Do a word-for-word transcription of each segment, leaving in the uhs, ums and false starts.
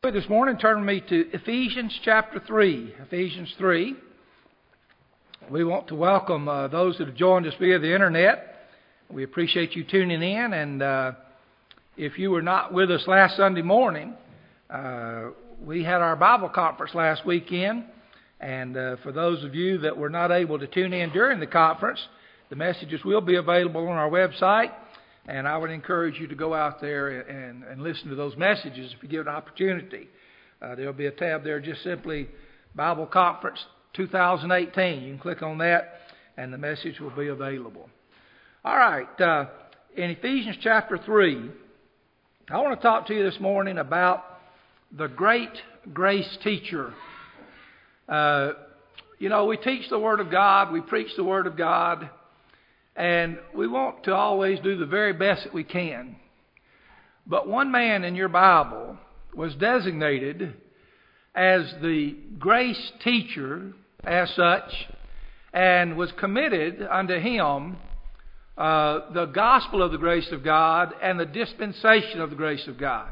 This morning, turn me to Ephesians chapter three. Ephesians three. We want to welcome uh, those that have joined us via the internet. We appreciate you tuning in. And uh, if you were not with us last Sunday morning, uh, we had our Bible conference last weekend. And uh, for those of you that were not able to tune in during the conference, the messages will be available on our website. And I would encourage you to go out there and, and listen to those messages if you give an opportunity. Uh, there will be a tab there, just simply Bible Conference two thousand eighteen. You can click on that and the message will be available. All right, uh, in Ephesians chapter three, I want to talk to you this morning about the great grace teacher. Uh, you know, we teach the Word of God, we preach the Word of God, and we want to always do the very best that we can. But one man in your Bible was designated as the grace teacher as such, and was committed unto him uh, the gospel of the grace of God and the dispensation of the grace of God.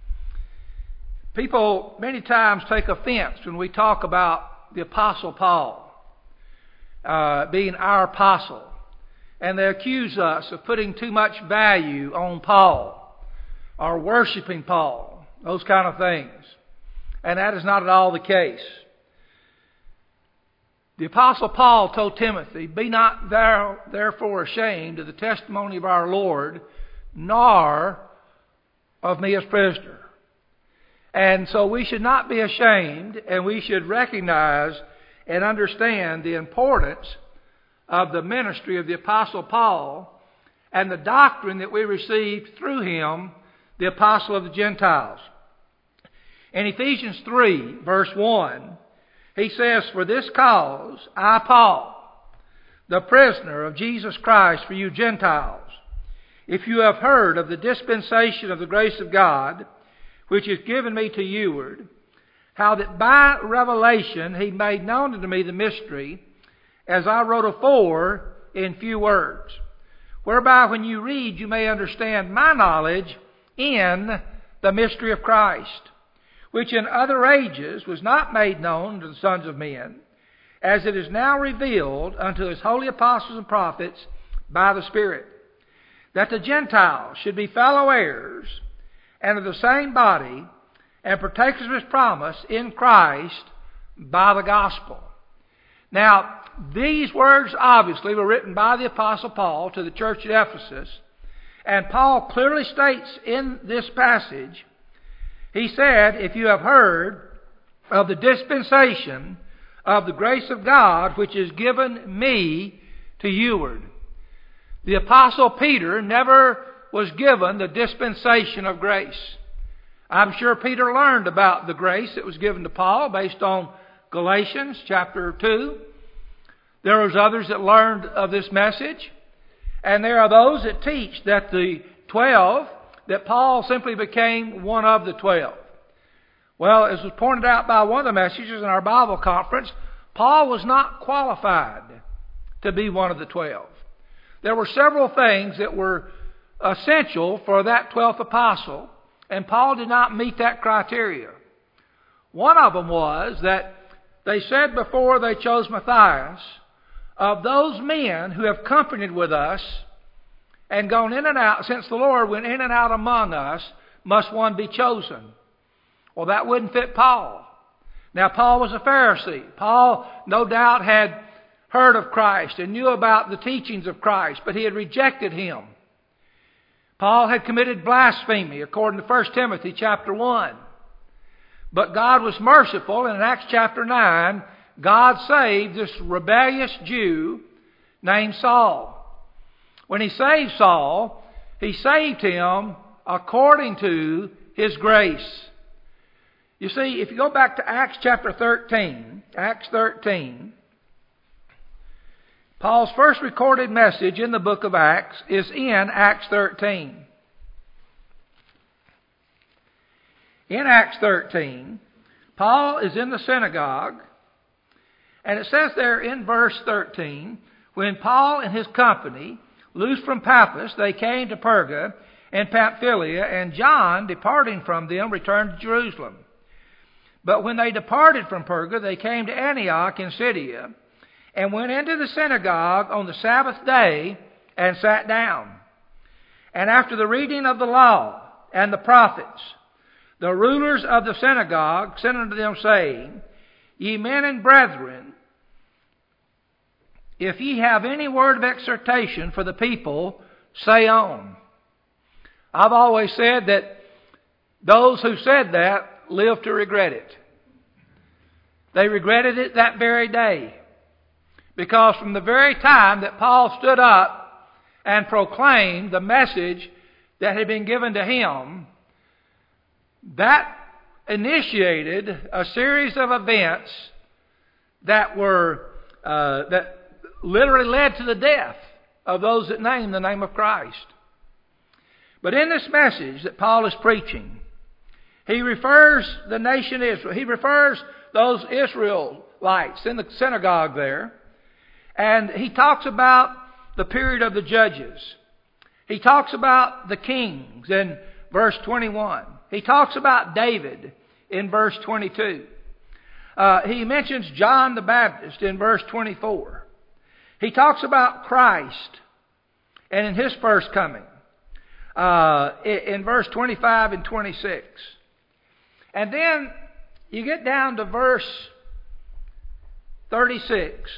People many times take offense when we talk about the Apostle Paul uh, being our apostle. And they accuse us of putting too much value on Paul or worshiping Paul, those kind of things. And that is not at all the case. The Apostle Paul told Timothy, "Be not there, therefore ashamed of the testimony of our Lord, nor of me as prisoner." And so we should not be ashamed, and we should recognize and understand the importance of the ministry of the Apostle Paul and the doctrine that we received through him, the Apostle of the Gentiles. In Ephesians three, verse one, he says, "For this cause I, Paul, the prisoner of Jesus Christ for you Gentiles, if you have heard of the dispensation of the grace of God, which is given me to youward, how that by revelation he made known unto me the mystery, as I wrote afore in few words, whereby when you read you may understand my knowledge in the mystery of Christ, which in other ages was not made known to the sons of men, as it is now revealed unto his holy apostles and prophets by the Spirit, that the Gentiles should be fellow heirs and of the same body, and partakers of his promise in Christ by the gospel." Now, these words obviously were written by the Apostle Paul to the church at Ephesus. And Paul clearly states in this passage, he said, "If you have heard of the dispensation of the grace of God, which is given me to youward." The Apostle Peter never was given the dispensation of grace. I'm sure Peter learned about the grace that was given to Paul based on Galatians chapter two. There was others that learned of this message. And there are those that teach that the twelve, that Paul simply became one of the twelve. Well, as was pointed out by one of the messages in our Bible conference, Paul was not qualified to be one of the twelve. There were several things that were essential for that twelfth apostle, and Paul did not meet that criteria. One of them was that they said before they chose Matthias, "Of those men who have companied with us and gone in and out, since the Lord went in and out among us, must one be chosen." Well, that wouldn't fit Paul. Now, Paul was a Pharisee. Paul, no doubt, had heard of Christ and knew about the teachings of Christ, but he had rejected him. Paul had committed blasphemy, according to First Timothy chapter one. But God was merciful, and in Acts chapter nine, God saved this rebellious Jew named Saul. When he saved Saul, he saved him according to his grace. You see, if you go back to Acts chapter thirteen, Acts thirteen, Paul's first recorded message in the book of Acts is in Acts thirteen. In Acts thirteen, Paul is in the synagogue, and it says there in verse thirteen, "When Paul and his company, loosed from Paphos, they came to Perga and Pamphylia, and John, departing from them, returned to Jerusalem. But when they departed from Perga, they came to Antioch in Pisidia, and went into the synagogue on the Sabbath day, and sat down. And after the reading of the law and the prophets, the rulers of the synagogue sent unto them, saying, Ye men and brethren, if ye have any word of exhortation for the people, say on. I've always said that those who said that live to regret it. They regretted it that very day. Because from the very time that Paul stood up and proclaimed the message that had been given to him, that initiated a series of events that were uh, that literally led to the death of those that named the name of Christ. But in this message that Paul is preaching, he refers the nation Israel. He refers those Israelites in the synagogue there. And he talks about the period of the judges. He talks about the kings in verse twenty-one. He talks about David in verse twenty-two. Uh, he mentions John the Baptist in verse twenty-four. He talks about Christ and in His first coming uh, in verse twenty-five and twenty-six. And then you get down to verse thirty-six.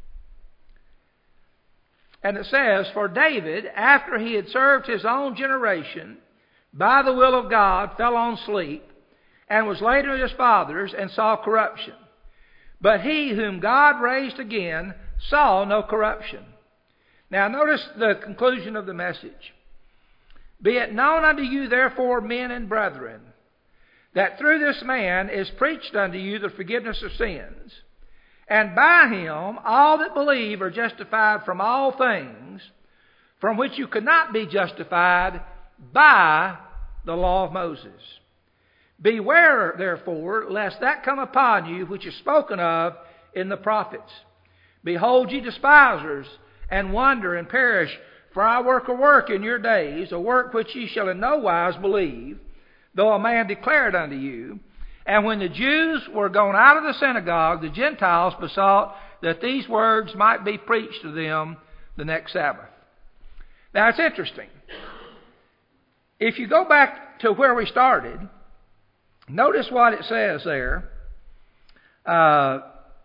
And it says, For David, after he had served his own generation, by the will of God, fell on sleep, and was laid with his fathers, and saw corruption. But he whom God raised again saw no corruption. Now notice the conclusion of the message. Be it known unto you, therefore, men and brethren, that through this man is preached unto you the forgiveness of sins, and by him all that believe are justified from all things, from which you could not be justified by the law of Moses. Beware, therefore, lest that come upon you which is spoken of in the prophets. Behold, ye despisers, and wonder and perish, for I work a work in your days, a work which ye shall in no wise believe, though a man declare it unto you. And when the Jews were gone out of the synagogue, the Gentiles besought that these words might be preached to them the next Sabbath. Now it's interesting. If you go back to where we started, notice what it says there. Uh,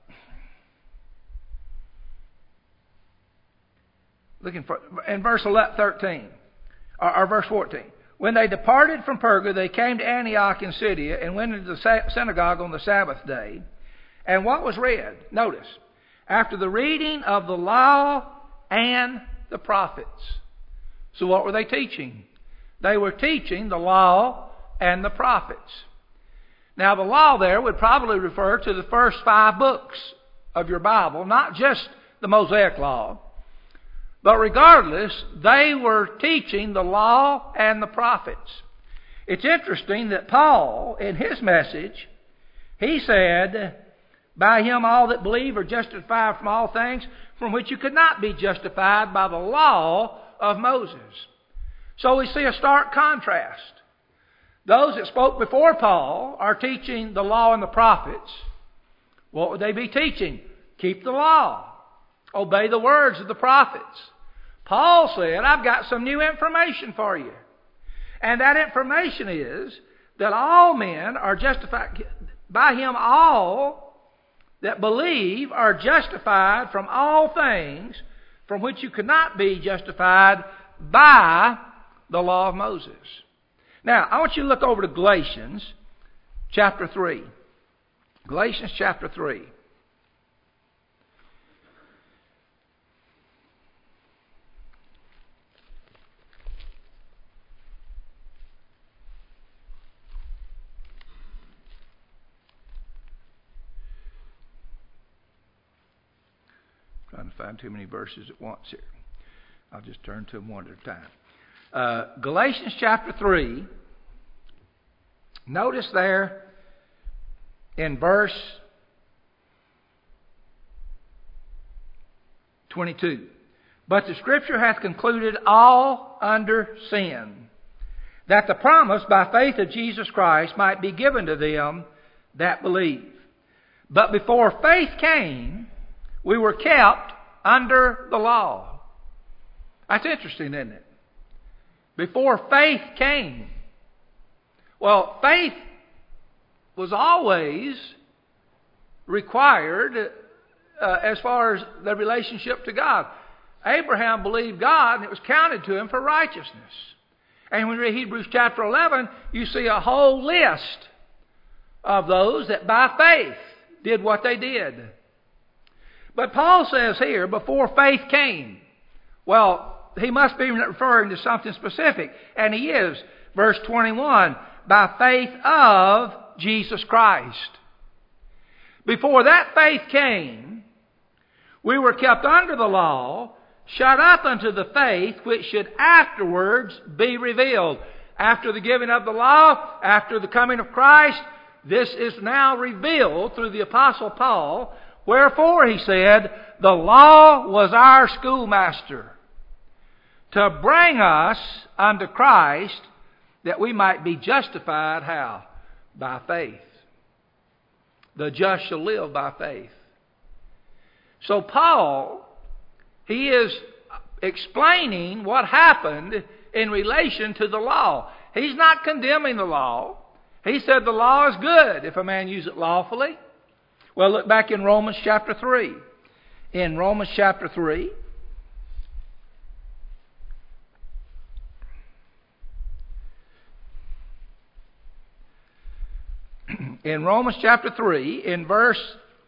looking for in verse thirteen or, or verse fourteen. When they departed from Perga, they came to Antioch in Pisidia and went into the synagogue on the Sabbath day. And what was read? Notice, after the reading of the law and the prophets. So what were they teaching? They were teaching the law and the prophets. Now the law there would probably refer to the first five books of your Bible, not just the Mosaic Law. But regardless, they were teaching the law and the prophets. It's interesting that Paul, in his message, he said, By him all that believe are justified from all things from which you could not be justified by the law of Moses. So we see a stark contrast. Those that spoke before Paul are teaching the law and the prophets. What would they be teaching? Keep the law. Obey the words of the prophets. Paul said, I've got some new information for you. And that information is that all men are justified. By him all that believe are justified from all things from which you could not be justified by the law of Moses. Now, I want you to look over to Galatians chapter three. Galatians chapter three. Trying to find too many verses at once here. I'll just turn to them one at a time. Uh, Galatians chapter three. Notice there in verse twenty-two. But the Scripture hath concluded all under sin, that the promise by faith of Jesus Christ might be given to them that believe. But before faith came, we were kept under the law. That's interesting, isn't it? Before faith came. Well, faith was always required uh, as far as the relationship to God. Abraham believed God, and it was counted to him for righteousness. And when you read Hebrews chapter eleven, you see a whole list of those that by faith did what they did. But Paul says here, before faith came. Well, he must be referring to something specific. And he is. Verse twenty-one, by faith of Jesus Christ. Before that faith came, we were kept under the law, shut up unto the faith which should afterwards be revealed. After the giving of the law, after the coming of Christ, this is now revealed through the Apostle Paul. Wherefore, he said, the law was our schoolmaster, to bring us unto Christ, that we might be justified, how? By faith. The just shall live by faith. So Paul, he is explaining what happened in relation to the law. He's not condemning the law. He said the law is good if a man use it lawfully. Well, look back in Romans chapter three. In Romans chapter three, in Romans chapter three, in verse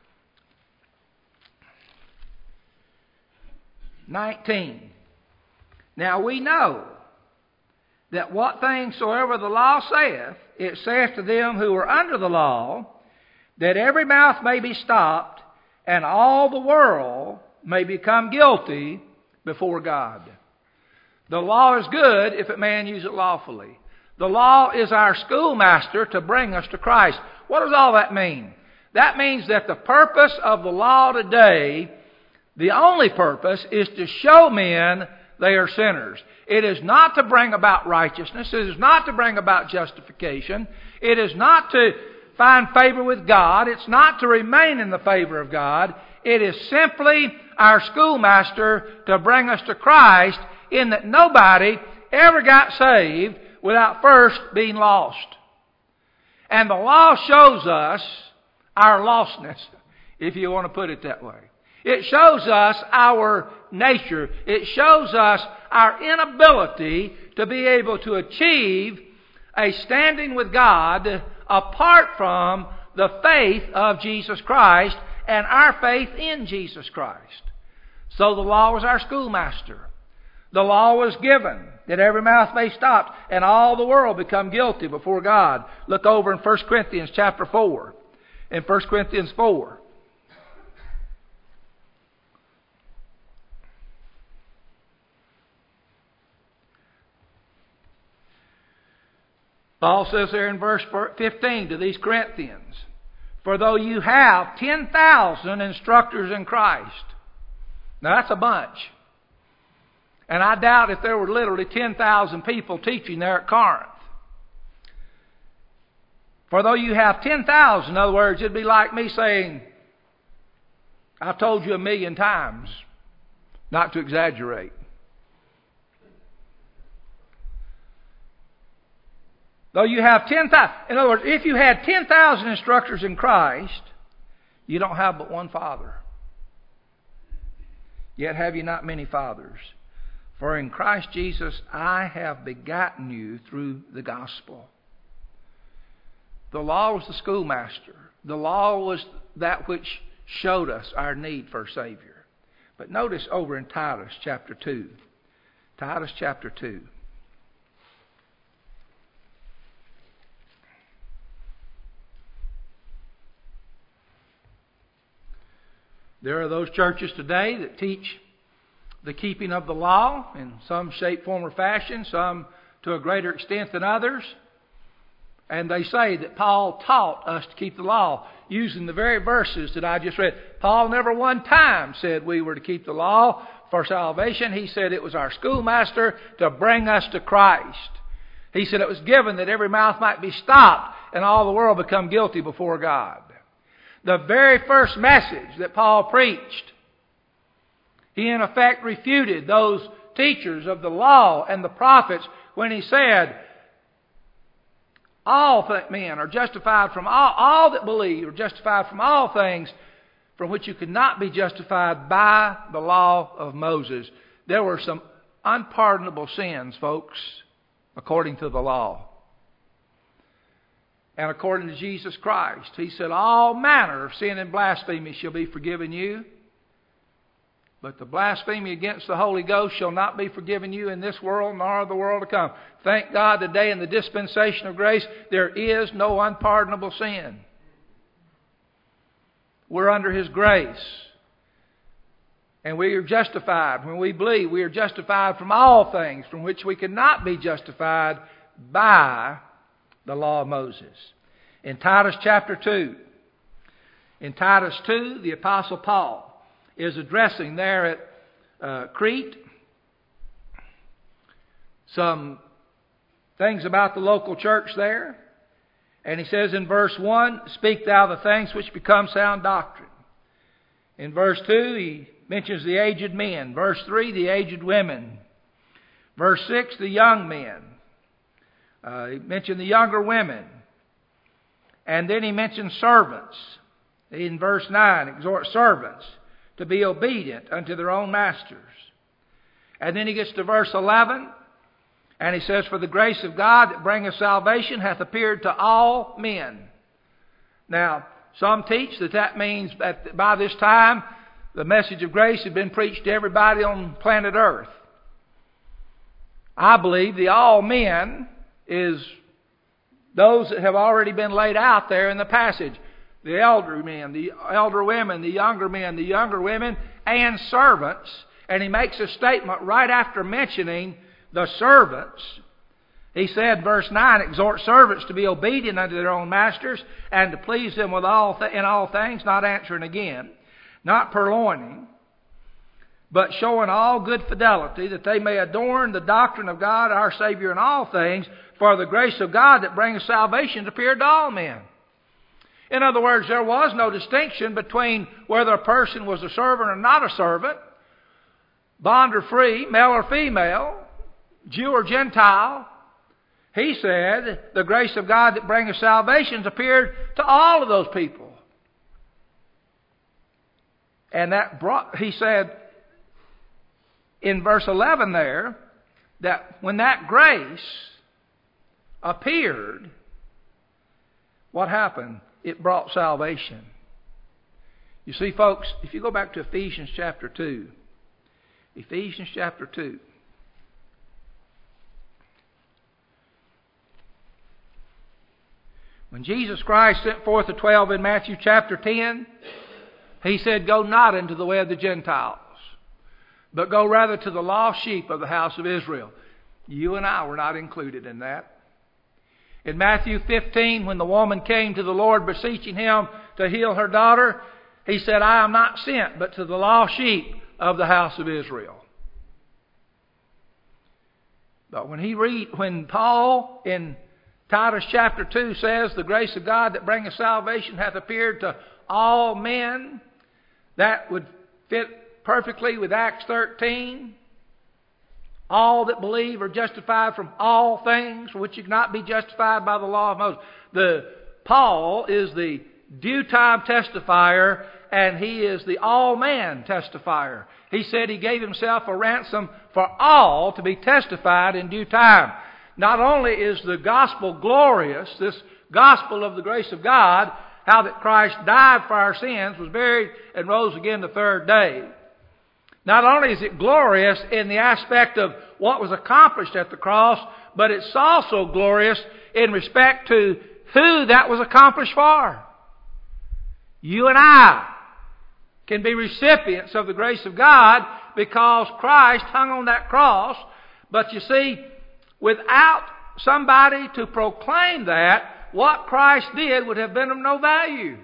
nineteen. Now we know that what things soever the law saith, it saith to them who are under the law, that every mouth may be stopped, and all the world may become guilty before God. The law is good if a man use it lawfully. The law is our schoolmaster to bring us to Christ. What does all that mean? That means that the purpose of the law today, the only purpose, is to show men they are sinners. It is not to bring about righteousness. It is not to bring about justification. It is not to find favor with God. It's not to remain in the favor of God. It is simply our schoolmaster to bring us to Christ, in that nobody ever got saved without first being lost. And the law shows us our lostness, if you want to put it that way. It shows us our nature. It shows us our inability to be able to achieve a standing with God apart from the faith of Jesus Christ and our faith in Jesus Christ. So the law was our schoolmaster. The law was given that every mouth may stop and all the world become guilty before God. Look over in First Corinthians chapter four. In First Corinthians four. Paul says there in verse fifteen to these Corinthians, for though you have ten thousand instructors in Christ. Now that's a bunch. And I doubt if there were literally ten thousand people teaching there at Corinth. For though you have ten thousand, in other words, it'd be like me saying, I've told you a million times, not to exaggerate. Though you have ten thousand, in other words, if you had ten thousand instructors in Christ, you don't have but one Father. Yet have you not many fathers. For in Christ Jesus I have begotten you through the gospel. The law was the schoolmaster. The law was that which showed us our need for a Savior. But notice over in Titus chapter two. Titus chapter two. There are those churches today that teach the keeping of the law in some shape, form, or fashion, some to a greater extent than others. And they say that Paul taught us to keep the law using the very verses that I just read. Paul never one time said we were to keep the law for salvation. He said it was our schoolmaster to bring us to Christ. He said it was given that every mouth might be stopped and all the world become guilty before God. The very first message that Paul preached, he in effect refuted those teachers of the law and the prophets when he said, all th- men are justified from all, all that believe are justified from all things from which you could not be justified by the law of Moses. There were some unpardonable sins, folks, according to the law. And according to Jesus Christ, He said, all manner of sin and blasphemy shall be forgiven you, but the blasphemy against the Holy Ghost shall not be forgiven you in this world nor the world to come. Thank God today in the dispensation of grace, there is no unpardonable sin. We're under His grace. And we are justified. When we believe, we are justified from all things from which we cannot be justified by the law of Moses. In Titus chapter two, in Titus two, the Apostle Paul is addressing there at uh, Crete some things about the local church there. And he says in verse one, speak thou the things which become sound doctrine. In verse two, he mentions the aged men. Verse three, the aged women. Verse six, the young men. Uh, he mentioned the younger women. And then he mentions servants. In verse nine, exhort servants to be obedient unto their own masters. And then he gets to verse eleven, and he says, for the grace of God that bringeth salvation hath appeared to all men. Now, some teach that that means that by this time the message of grace had been preached to everybody on planet Earth. I believe the all men is those that have already been laid out there in the passage. The elder men, the elder women, the younger men, the younger women, and servants. And he makes a statement right after mentioning the servants. He said, verse nine, exhort servants to be obedient unto their own masters and to please them with all th- in all things, not answering again, not purloining, but showing all good fidelity, that they may adorn the doctrine of God our Savior in all things, for the grace of God that bringeth salvation appeared to all men. In other words, there was no distinction between whether a person was a servant or not a servant, bond or free, male or female, Jew or Gentile. He said, the grace of God that bringeth salvation appeared to all of those people. And that brought, he said in verse eleven there, that when that grace appeared, what happened? It brought salvation. You see, folks, if you go back to Ephesians chapter two, Ephesians chapter two, when Jesus Christ sent forth the twelve in Matthew chapter ten, He said, go not into the way of the Gentiles, but go rather to the lost sheep of the house of Israel. You and I were not included in that. In Matthew fifteen, when the woman came to the Lord beseeching Him to heal her daughter, He said, I am not sent but to the lost sheep of the house of Israel. But when he read, when Paul in Titus chapter two says, the grace of God that bringeth salvation hath appeared to all men, that would fit perfectly with Acts thirteen. All that believe are justified from all things for which you cannot be justified by the law of Moses. The Paul is the due time testifier, and he is the all-man testifier. He said he gave himself a ransom for all to be testified in due time. Not only is the gospel glorious, this gospel of the grace of God, how that Christ died for our sins, was buried, and rose again the third day. Not only is it glorious in the aspect of what was accomplished at the cross, but it's also glorious in respect to who that was accomplished for. You and I can be recipients of the grace of God because Christ hung on that cross. But you see, without somebody to proclaim that, what Christ did would have been of no value.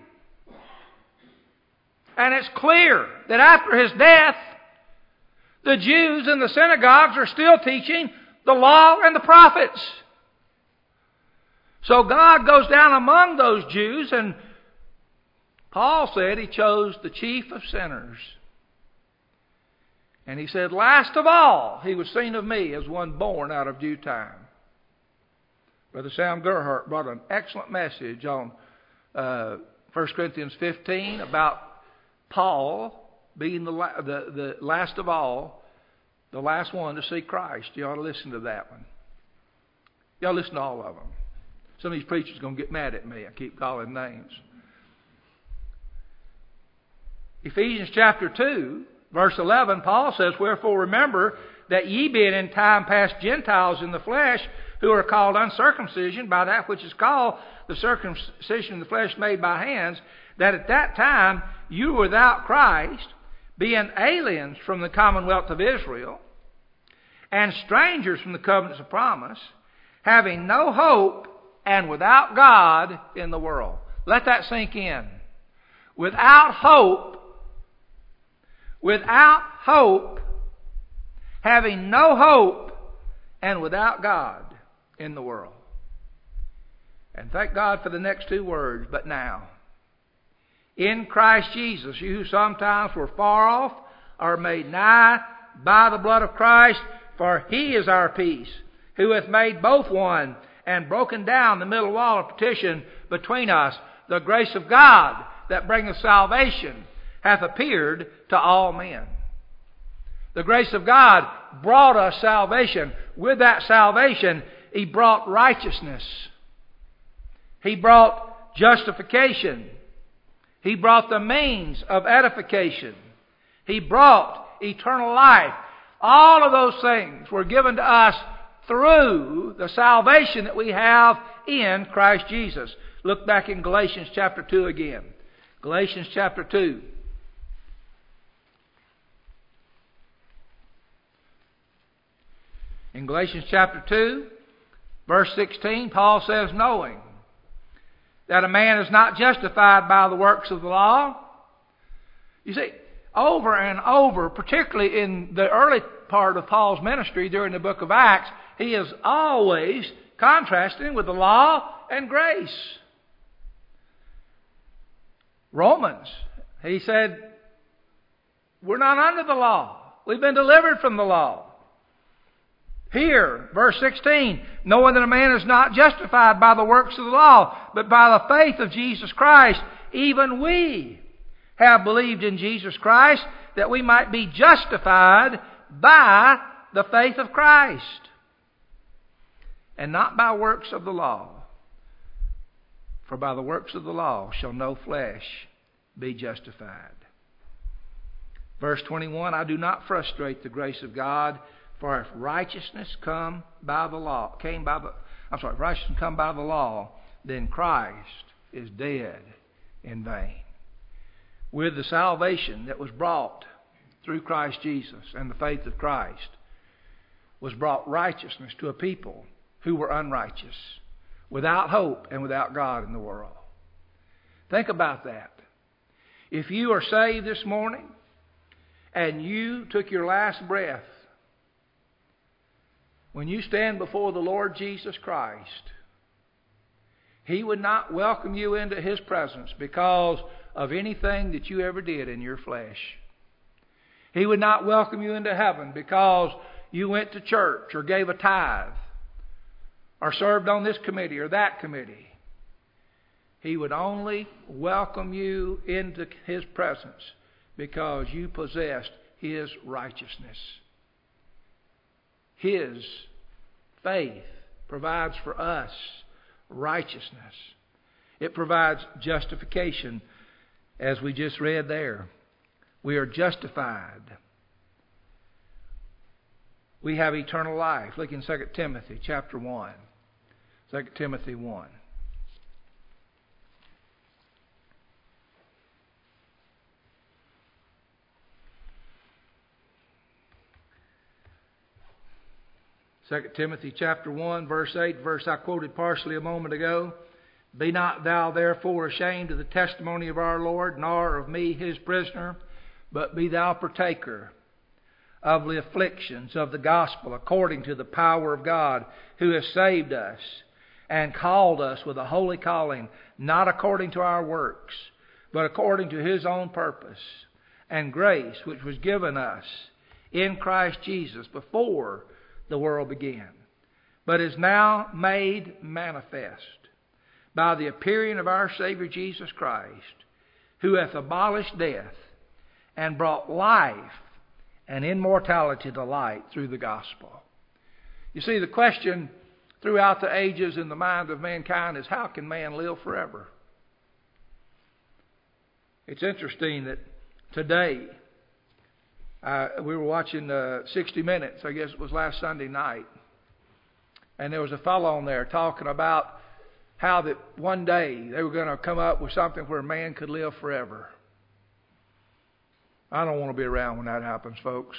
And it's clear that after His death, the Jews in the synagogues are still teaching the law and the prophets. So God goes down among those Jews, and Paul said he chose the chief of sinners. And he said, last of all, he was seen of me as one born out of due time. Brother Sam Gerhardt brought an excellent message on uh, First Corinthians fifteen about Paul being the, la- the, the last of all, the last one to see Christ. You ought to listen to that one. You ought to listen to all of them. Some of these preachers are going to get mad at me. I keep calling names. Ephesians chapter two, verse eleven, Paul says, wherefore remember that ye being in time past Gentiles in the flesh, who are called uncircumcision by that which is called the circumcision of the flesh made by hands, that at that time you were without Christ, being aliens from the commonwealth of Israel, and strangers from the covenants of promise, having no hope and without God in the world. Let that sink in. Without hope, without hope, having no hope, and without God in the world. And thank God for the next two words, but now. In Christ Jesus, you who sometimes were far off are made nigh by the blood of Christ, for He is our peace, who hath made both one, and broken down the middle wall of partition between us. The grace of God that bringeth salvation hath appeared to all men. The grace of God brought us salvation. With that salvation, He brought righteousness. He brought justification. He brought the means of edification. He brought eternal life. All of those things were given to us through the salvation that we have in Christ Jesus. Look back in Galatians chapter two again. Galatians chapter two. In Galatians chapter two, verse sixteen, Paul says, knowing that a man is not justified by the works of the law. You see, over and over, particularly in the early part of Paul's ministry during the book of Acts, he is always contrasting with the law and grace. Romans, he said, we're not under the law. We've been delivered from the law. Here, verse sixteen, knowing that a man is not justified by the works of the law, but by the faith of Jesus Christ, even we have believed in Jesus Christ, that we might be justified by the faith of Christ, and not by works of the law. For by the works of the law shall no flesh be justified. Verse twenty-one, I do not frustrate the grace of God, for if righteousness come by the law, came by the, I'm sorry, if righteousness come by the law, then Christ is dead in vain. With the salvation that was brought through Christ Jesus and the faith of Christ, was brought righteousness to a people who were unrighteous, without hope and without God in the world. Think about that. If you are saved this morning and you took your last breath, when you stand before the Lord Jesus Christ, He would not welcome you into His presence because of anything that you ever did in your flesh. He would not welcome you into heaven because you went to church or gave a tithe or served on this committee or that committee. He would only welcome you into His presence because you possessed His righteousness. His faith provides for us righteousness. It provides justification, as we just read there. We are justified. We have eternal life. Look in Second Timothy chapter one. Second Timothy one. Second Timothy chapter one, verse eight, verse I quoted partially a moment ago. Be not thou therefore ashamed of the testimony of our Lord, nor of me His prisoner, but be thou partaker of the afflictions of the gospel, according to the power of God, who has saved us, and called us with a holy calling, not according to our works, but according to His own purpose and grace, which was given us in Christ Jesus before the world began, but is now made manifest by the appearing of our Savior Jesus Christ, who hath abolished death and brought life and immortality to light through the gospel. You see, the question throughout the ages in the mind of mankind is, how can man live forever? It's interesting that today, uh, we were watching uh, sixty minutes, I guess it was last Sunday night, and there was a fellow on there talking about how that one day they were going to come up with something where man could live forever. I don't want to be around when that happens, folks.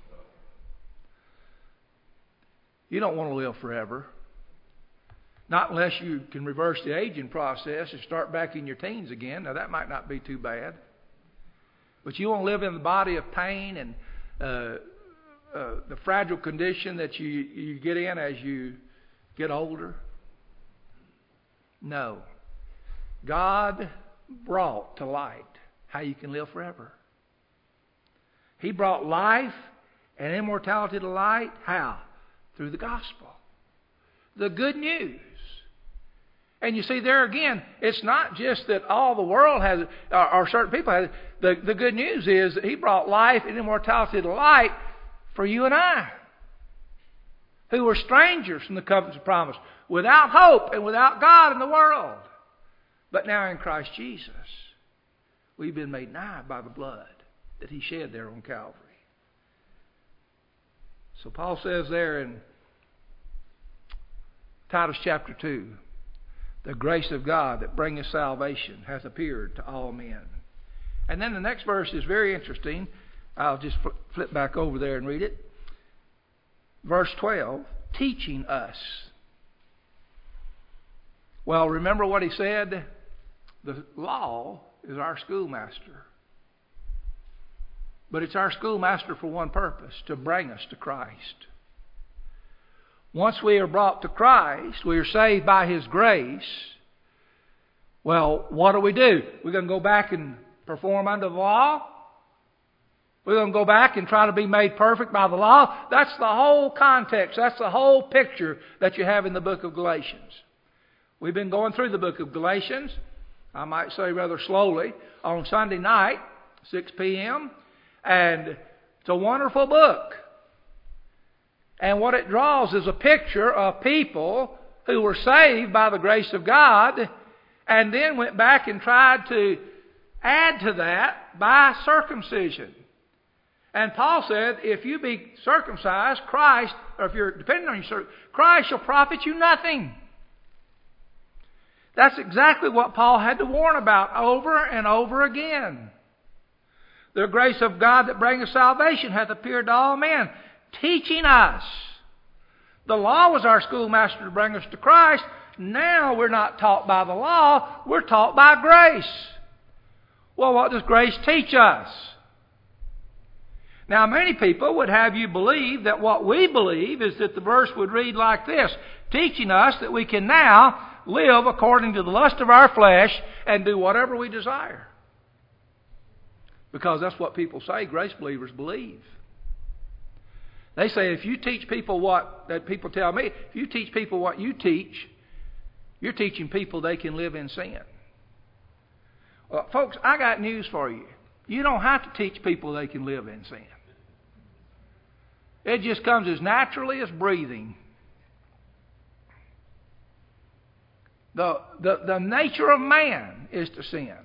You don't want to live forever. Not unless you can reverse the aging process and start back in your teens again. Now, that might not be too bad. But you want to live in the body of pain and uh, uh, the fragile condition that you, you get in as you get older? No. God brought to light how you can live forever. He brought life and immortality to light. How? Through the gospel. The good news. And you see, there again, it's not just that all the world has, or, or certain people have. The, the good news is that He brought life and immortality to light for you and I, who were strangers from the covenants of promise, without hope and without God in the world. But now in Christ Jesus, we've been made nigh by the blood that He shed there on Calvary. So Paul says there in Titus chapter two, the grace of God that bringeth salvation hath appeared to all men. And then the next verse is very interesting. I'll just flip back over there and read it. Verse twelve, teaching us. Well, remember what he said? The law is our schoolmaster. But it's our schoolmaster for one purpose, to bring us to Christ. Once we are brought to Christ, we are saved by His grace. Well, what do we do? We're going to go back and perform under the law? We're going to go back and try to be made perfect by the law? That's the whole context. That's the whole picture that you have in the book of Galatians. We've been going through the book of Galatians, I might say rather slowly, on Sunday night, six p.m., and it's a wonderful book. And what it draws is a picture of people who were saved by the grace of God and then went back and tried to add to that by circumcision. And Paul said, if you be circumcised, Christ, or if you're dependent on your Christ shall profit you nothing. That's exactly what Paul had to warn about over and over again. The grace of God that bringeth salvation hath appeared to all men, teaching us. The law was our schoolmaster to bring us to Christ. Now we're not taught by the law, we're taught by grace. Well, what does grace teach us? Now, many people would have you believe that what we believe is that the verse would read like this, teaching us that we can now live according to the lust of our flesh and do whatever we desire. Because that's what people say grace believers believe. They say if you teach people what, that people tell me, if you teach people what you teach, you're teaching people they can live in sin. Well, folks, I got news for you. You don't have to teach people they can live in sin. It just comes as naturally as breathing. The, the, the nature of man is to sin.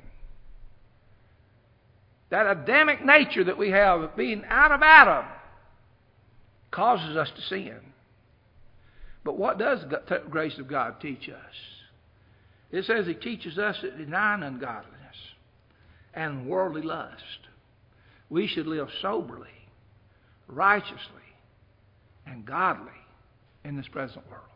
That Adamic nature that we have of being out of Adam causes us to sin. But what does the grace of God teach us? It says He teaches us that denying ungodliness and worldly lust, we should live soberly, righteously, and godly in this present world.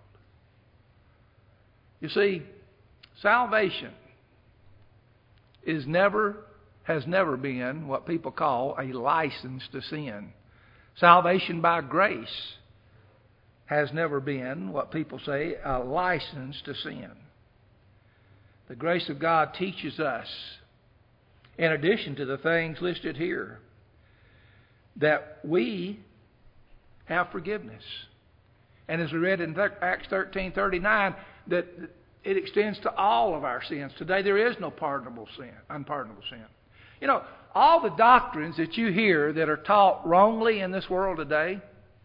You see, salvation is never, has never been what people call a license to sin. Salvation by grace has never been, what people say, a license to sin. The grace of God teaches us, in addition to the things listed here, that we have forgiveness. And as we read in Acts thirteen thirty-nine, that it extends to all of our sins. Today there is no pardonable sin, unpardonable sin. You know, all the doctrines that you hear that are taught wrongly in this world today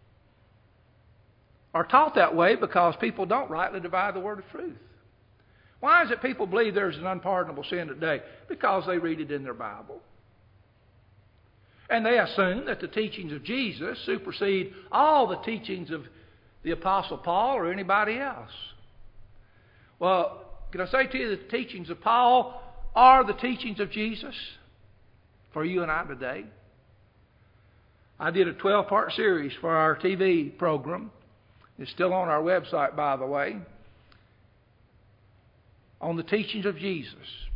are taught that way because people don't rightly divide the word of truth. Why is it people believe there's an unpardonable sin today? Because they read it in their Bible. And they assume that the teachings of Jesus supersede all the teachings of the Apostle Paul or anybody else. Well, can I say to you that the teachings of Paul are the teachings of Jesus for you and I today? I did a twelve-part series for our T V program. It's still on our website, by the way, on the teachings of Jesus.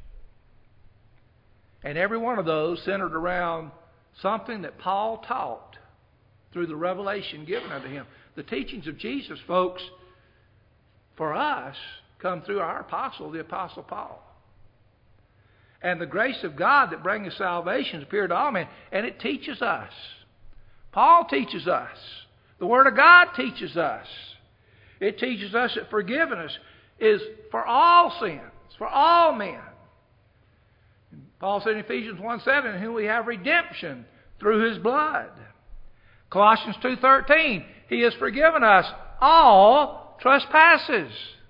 And every one of those centered around something that Paul taught through the revelation given unto him. The teachings of Jesus, folks, for us, come through our apostle, the Apostle Paul. And the grace of God that bringeth salvation appeared to all men, and it teaches us. Paul teaches us. The Word of God teaches us. It teaches us that forgiveness is for all sins, for all men. Paul said in Ephesians one seven, in whom we have redemption through His blood. Colossians two thirteen, He has forgiven us all trespasses.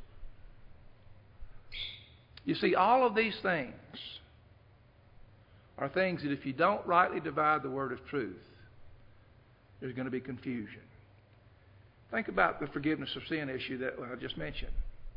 You see, all of these things are things that if you don't rightly divide the word of truth, there's going to be confusion. Think about the forgiveness of sin issue that I just mentioned.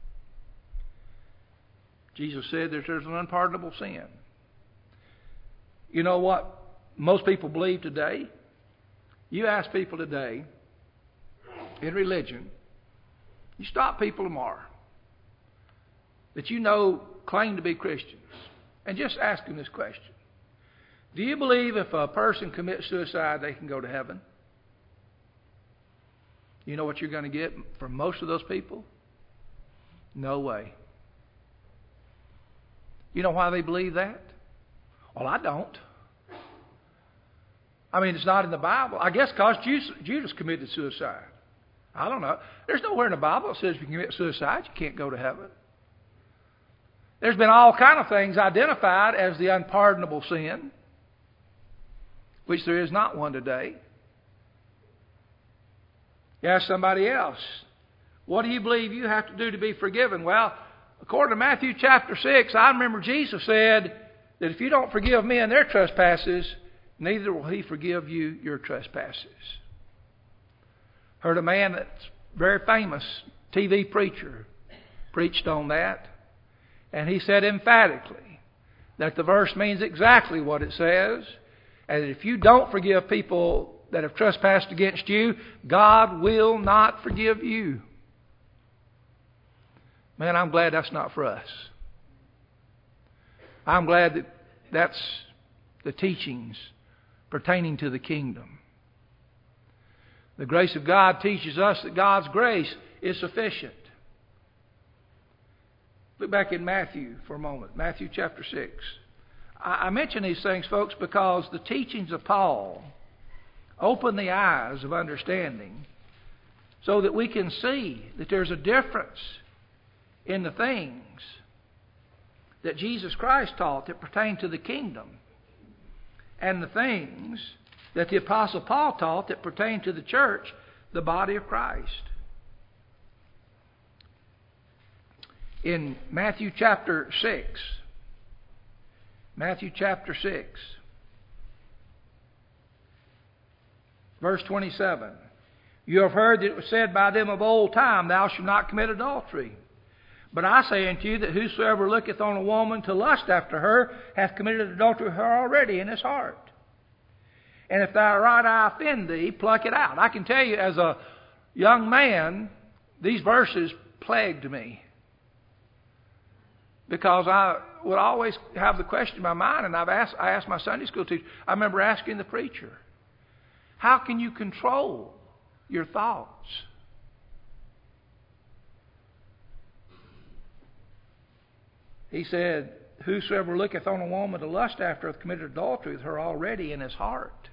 Jesus said that there's an unpardonable sin. You know what most people believe today? You ask people today in religion, you stop people tomorrow that you know claim to be Christians and just ask them this question. Do you believe if a person commits suicide they can go to heaven? You know what you're going to get from most of those people? No way. You know why they believe that? Well, I don't. I mean, it's not in the Bible. I guess because Judas committed suicide. I don't know. There's nowhere in the Bible that says if you commit suicide, you can't go to heaven. There's been all kind of things identified as the unpardonable sin, which there is not one today. You ask somebody else, what do you believe you have to do to be forgiven? Well, according to Matthew chapter six, I remember Jesus said that if you don't forgive men their trespasses, neither will He forgive you your trespasses. Heard a man that's very famous, T V preacher, preached on that. And he said emphatically that the verse means exactly what it says. And if you don't forgive people that have trespassed against you, God will not forgive you. Man, I'm glad that's not for us. I'm glad that that's the teachings pertaining to the kingdom. The grace of God teaches us that God's grace is sufficient. Look back in Matthew for a moment. Matthew chapter six. I mention these things, folks, because the teachings of Paul open the eyes of understanding so that we can see that there's a difference in the things that Jesus Christ taught that pertain to the kingdom and the things that the Apostle Paul taught that pertain to the church, the body of Christ. In Matthew chapter six, Matthew chapter six, verse twenty-seven, you have heard that it was said by them of old time, thou shalt not commit adultery. But I say unto you that whosoever looketh on a woman to lust after her hath committed adultery with her already in his heart. And if thy right eye offend thee, pluck it out. I can tell you as a young man, these verses plagued me. Because I would always have the question in my mind, and I've asked, I asked my Sunday school teacher, I remember asking the preacher, how can you control your thoughts? He said, whosoever looketh on a woman to lust after hath committed adultery with her already in his heart.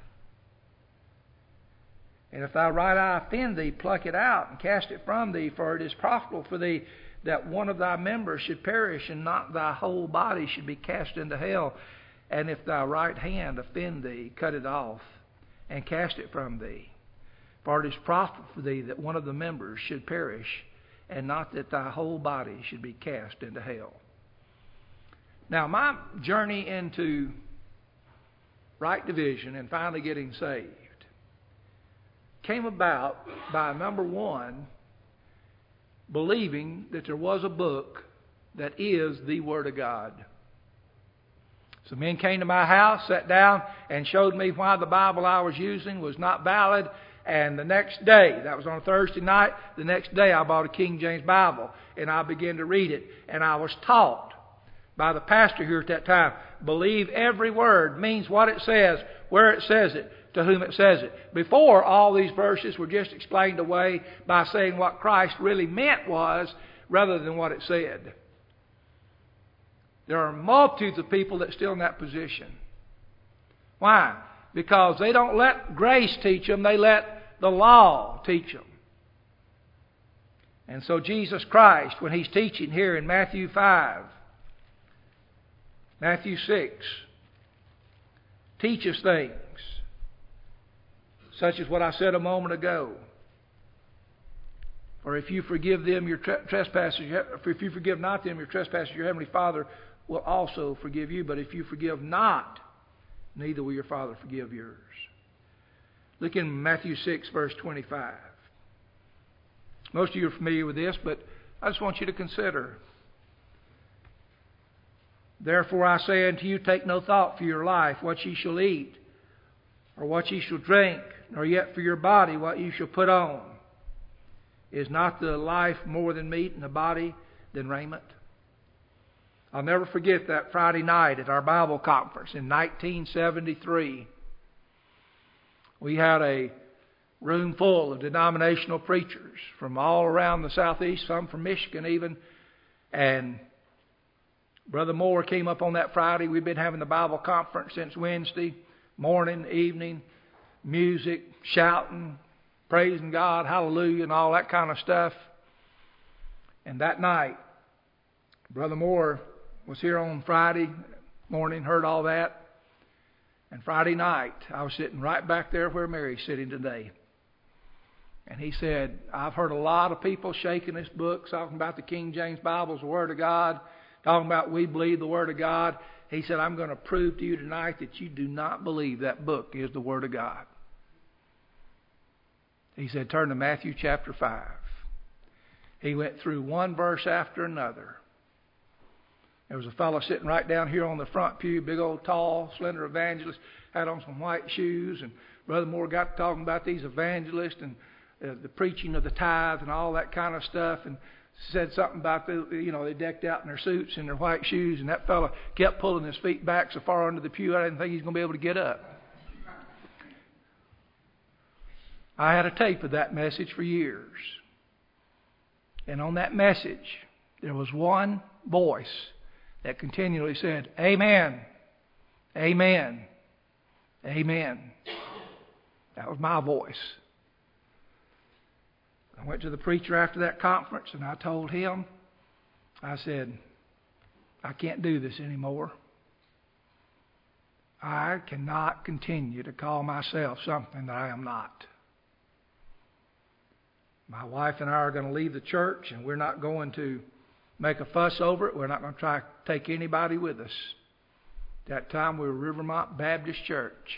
And if thy right eye offend thee, pluck it out and cast it from thee, for it is profitable for thee that one of thy members should perish, and not thy whole body should be cast into hell. And if thy right hand offend thee, cut it off and cast it from thee. For it is profitable for thee that one of the members should perish, and not that thy whole body should be cast into hell. Now, my journey into right division and finally getting saved came about by, number one, believing that there was a book that is the Word of God. Some men came to my house, sat down, and showed me why the Bible I was using was not valid. And the next day, that was on a Thursday night, the next day I bought a King James Bible, and I began to read it. And I was taught by the pastor here at that time, believe every word means what it says, where it says it, to whom it says it. Before, all these verses were just explained away by saying what Christ really meant was, rather than what it said. There are multitudes of people that are still in that position. Why? Because they don't let grace teach them, they let the law teach them. And so Jesus Christ, when He's teaching here in Matthew five, Matthew six, teaches things such as what I said a moment ago. For if you forgive them your tre- trespasses, if you forgive not them your trespasses, your heavenly Father will also forgive you. But if you forgive not, neither will your Father forgive yours. Look in Matthew six, verse twenty-five. Most of you are familiar with this, but I just want you to consider. Therefore I say unto you, take no thought for your life, what ye shall eat, or what ye shall drink, nor yet for your body, what ye shall put on. Is not the life more than meat, and the body than raiment? I'll never forget that Friday night at our Bible conference in nineteen seventy-three. We had a room full of denominational preachers from all around the southeast, some from Michigan even. And Brother Moore came up on that Friday. We've been having the Bible conference since Wednesday, morning, evening, music, shouting, praising God, hallelujah, and all that kind of stuff. And that night, Brother Moore was here on Friday morning, heard all that. And Friday night, I was sitting right back there where Mary's sitting today. And he said, I've heard a lot of people shaking this book, talking about the King James Bible as the Word of God, talking about we believe the Word of God. He said, I'm going to prove to you tonight that you do not believe that book is the Word of God. He said, turn to Matthew chapter five. He went through one verse after another. There was a fellow sitting right down here on the front pew, big old tall, slender evangelist, had on some white shoes, and Brother Moore got to talking about these evangelists and uh, the preaching of the tithe and all that kind of stuff, and said something about the, you know, they decked out in their suits and their white shoes, and that fellow kept pulling his feet back so far under the pew I didn't think he was going to be able to get up. I had a tape of that message for years. And on that message, there was one voice that continually said, Amen, Amen, Amen. That was my voice. I went to the preacher after that conference and I told him, I said, I can't do this anymore. I cannot continue to call myself something that I am not. My wife and I are going to leave the church, and we're not going to make a fuss over it. We're not going to try to take anybody with us. At that time, we were Rivermont Baptist Church.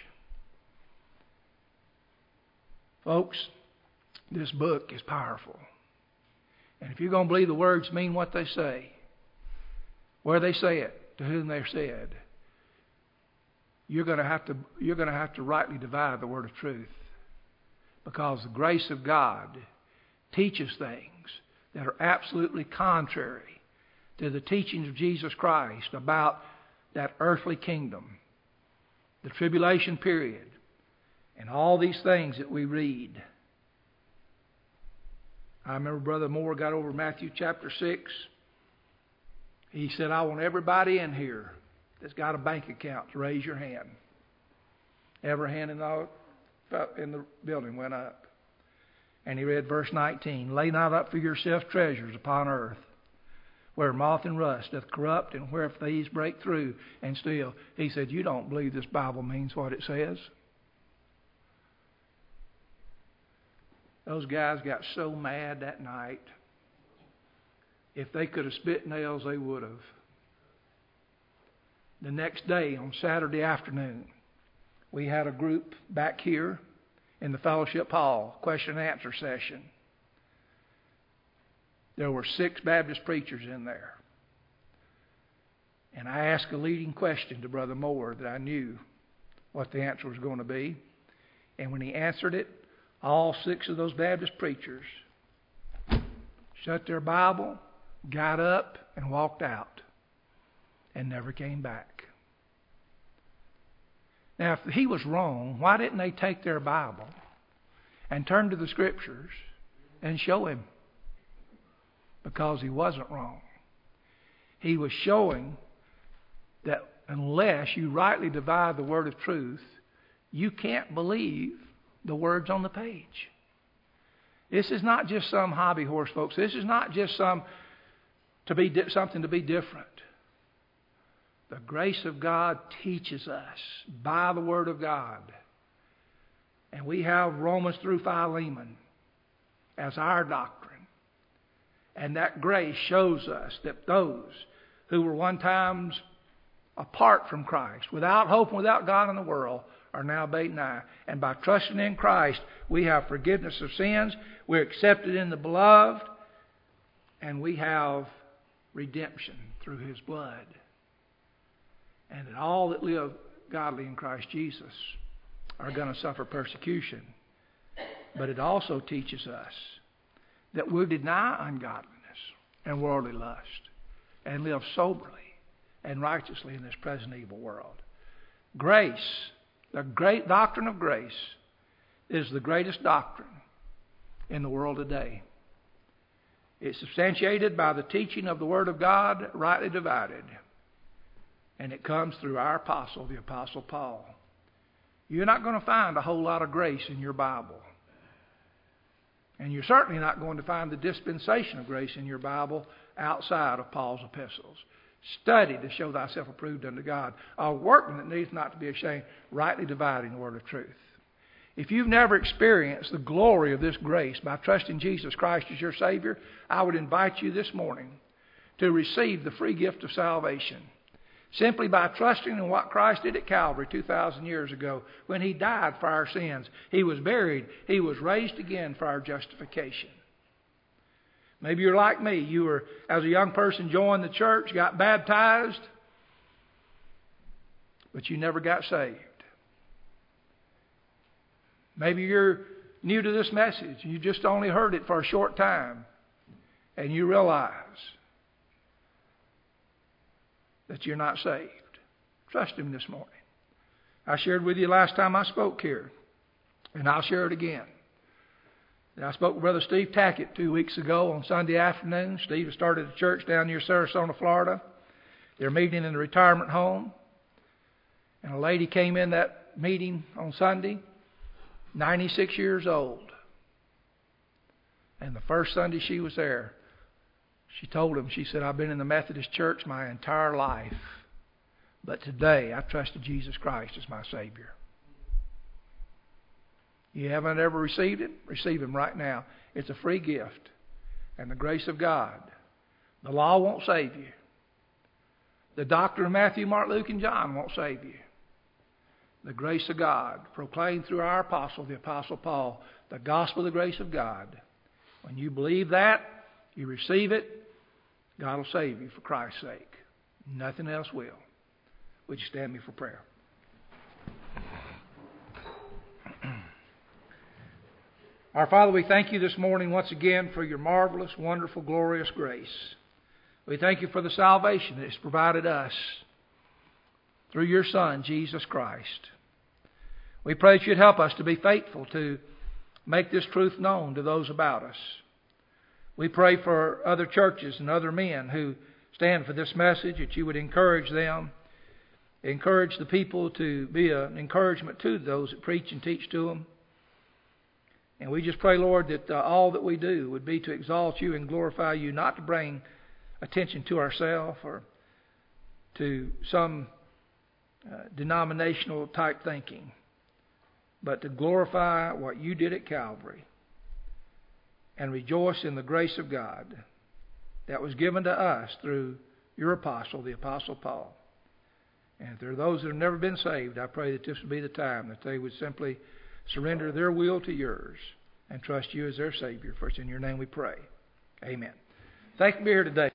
Folks, this book is powerful. And if you're going to believe the words mean what they say, where they say it, to whom they're said, you're going to have to, you're going to have to rightly divide the word of truth. Because the grace of God teaches things that are absolutely contrary to the teachings of Jesus Christ about that earthly kingdom, the tribulation period, and all these things that we read. I remember Brother Moore got over Matthew chapter six. He said, I want everybody in here that's got a bank account to raise your hand. Every hand in the, in the building went up. And he read verse nineteen, lay not up for yourself treasures upon earth, where moth and rust doth corrupt, and where thieves break through and steal. He said, you don't believe this Bible means what it says? Those guys got so mad that night. If they could have spit nails, they would have. The next day, on Saturday afternoon, we had a group back here in the fellowship hall, question and answer session. There were six Baptist preachers in there. And I asked a leading question to Brother Moore that I knew what the answer was going to be. And when he answered it, all six of those Baptist preachers shut their Bible, got up, and walked out, and never came back. Now, if he was wrong, why didn't they take their Bible and turn to the Scriptures and show him? Because he wasn't wrong. He was showing that unless you rightly divide the word of truth, you can't believe the words on the page. This is not just some hobby horse, folks. This is not just some to be di- something to be different. The grace of God teaches us by the Word of God. And we have Romans through Philemon as our doctrine. And that grace shows us that those who were one time apart from Christ, without hope and without God in the world, are now bait nigh. And by trusting in Christ, we have forgiveness of sins. We're accepted in the beloved. And we have redemption through His blood. And that all that live godly in Christ Jesus are going to suffer persecution. But it also teaches us that we deny ungodliness and worldly lust and live soberly and righteously in this present evil world. Grace, the great doctrine of grace, is the greatest doctrine in the world today. It's substantiated by the teaching of the Word of God, rightly divided. And it comes through our apostle, the Apostle Paul. You're not going to find a whole lot of grace in your Bible. And you're certainly not going to find the dispensation of grace in your Bible outside of Paul's epistles. Study to show thyself approved unto God, a workman that needs not to be ashamed, rightly dividing the word of truth. If you've never experienced the glory of this grace by trusting Jesus Christ as your Savior, I would invite you this morning to receive the free gift of salvation. Simply by trusting in what Christ did at Calvary two thousand years ago when He died for our sins. He was buried. He was raised again for our justification. Maybe you're like me. You were, as a young person, joined the church, got baptized, but you never got saved. Maybe you're new to this message. You just only heard it for a short time, and you realize that you're not saved. Trust Him this morning. I shared with you last time I spoke here, and I'll share it again. And I spoke with Brother Steve Tackett two weeks ago on Sunday afternoon. Steve started a church down near Sarasota, Florida. They're meeting in a retirement home. And a lady came in that meeting on Sunday, ninety-six years old. And the first Sunday she was there, she told him, she said, I've been in the Methodist Church my entire life, but today I trusted Jesus Christ as my Savior. You haven't ever received it? Receive Him right now. It's a free gift. And the grace of God. The law won't save you. The doctrine of Matthew, Mark, Luke, and John won't save you. The grace of God, proclaimed through our apostle, the Apostle Paul, the gospel of the grace of God. When you believe that, you receive it, God will save you for Christ's sake. Nothing else will. Would you stand me for prayer? Our Father, we thank You this morning once again for Your marvelous, wonderful, glorious grace. We thank You for the salvation that it's provided us through Your Son, Jesus Christ. We pray that You'd help us to be faithful to make this truth known to those about us. We pray for other churches and other men who stand for this message, that you would encourage them, encourage the people to be an encouragement to those that preach and teach to them. And we just pray, Lord, that uh, all that we do would be to exalt you and glorify you, not to bring attention to ourselves or to some uh, denominational type thinking, but to glorify what you did at Calvary and rejoice in the grace of God that was given to us through your apostle, the Apostle Paul. And if there are those that have never been saved, I pray that this would be the time that they would simply surrender their will to yours and trust you as their Savior. For it's in your name we pray. Amen. Thank you for being here today.